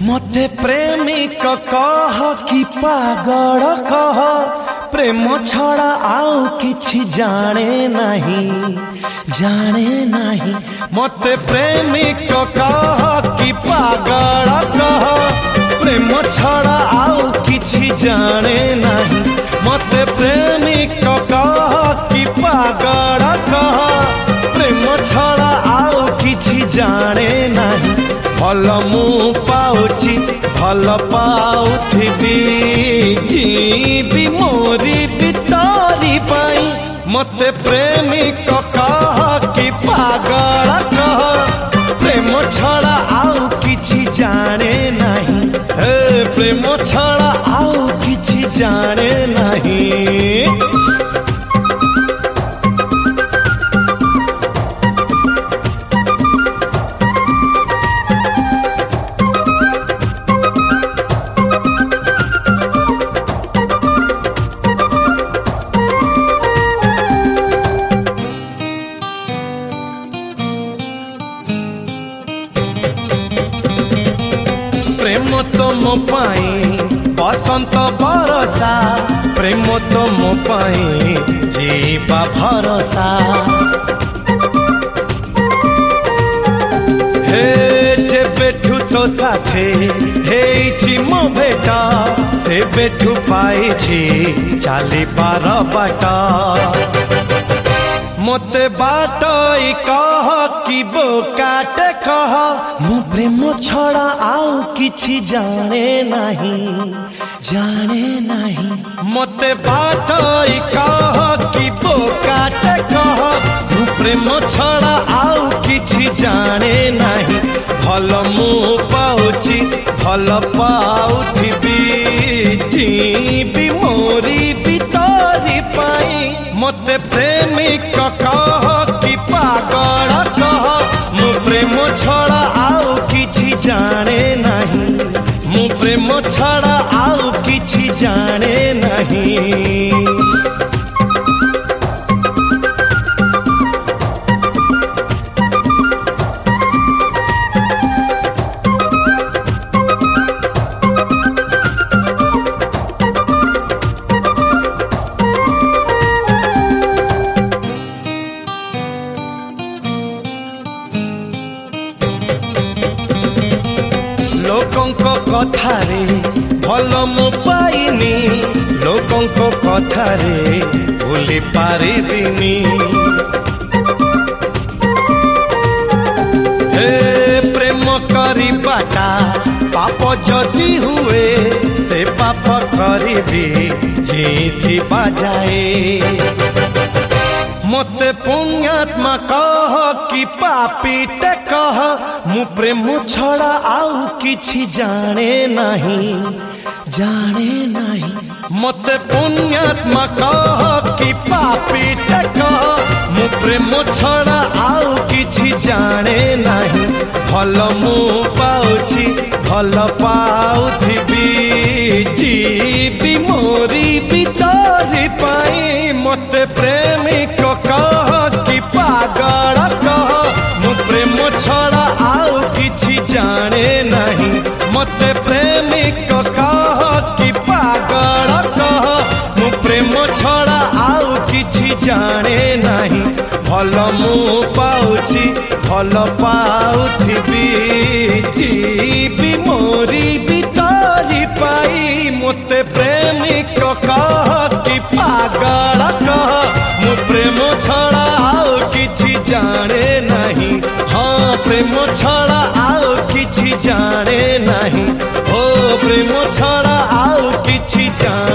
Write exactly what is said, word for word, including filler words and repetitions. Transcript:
मते प्रेमिक कह कि पागल कह, प्रेम छड़ा आउ किछि जाने नहीं जाने नहीं। मते प्रेमिक कह कि पागल कह, प्रेम छड़ा आउ किछि जाने नहीं। मते प्रेमिक कह कि पागल कह, प्रेम छड़ा आउ किछि जाने नहीं। भल मु पाउछि भल पाउथिबी, जीवी मोरी बितरी पाई। मते प्रेमिक कह कि पागल कह, प्रेम छड़ा आउ किछि जाने नहीं। हे प्रेम छड़ा आउ किछि जाने नहीं। प्रेम तो मो पाई बसंत बरसा, प्रेम तो मो पाई जीवा भरसा। हे जे बेठू तो साथे हेछि मो बेटा, से बेठू पाई छी चाली बार बाटा। मते बाटई कह कि बो काटे कह, मु प्रेम छड़ा आउ किछि जाने नहीं जाने नहीं। मते बाटई कह कि बो काटे कह, मु प्रेम छड़ा आउ किछि जाने नहीं। भल मु पाउछि भल पाउथिबी, जीवी मोरी बितरी पाई। मते प्रेमिक कह कि पागल कह, मु प्रेम छड़ा आउ किछि जाने नहीं। मु प्रेम छड़ा आउ किछि जाने नहीं। लोकंको कथारे भल मु पाइनी, लोकंको कथारे भूली पारिबिनी। हे प्रेम करी बाटा पाप जदि हुए, से पाप करिबी जीथि बाजाए। मते पुण्यात्मा कह कि पापीटे कह, मु प्रेम छड़ा आउ किछि जाने नहीं जाने नहीं। मते पुण्यात्मा कह कि पापीटे कह, मु प्रेम छड़ा आउ किछि जाने नहीं। भल मु पाउछि भल पाउथिबी, जीवी मोरी बितरी पाई। मते प्रेमिक कह कि पागल कह, मु प्रेम छड़ा आउ किछि जाने नहीं। मते प्रेमिक कह कि पागल कह, मु प्रेम छड़ा आउ किछि जाने नहीं। भल मु पाउछि भल पाउथिबी, जीवी मोरी बितरी पाई। मते प्रेमिक कह कि पागल कह, मु प्रेम छड़ा आउ किछि जाने नहीं। हाँ प्रेम छड़ा आउ किछि जाने नहीं। ओ प्रेम छड़ा आउ किछि जाने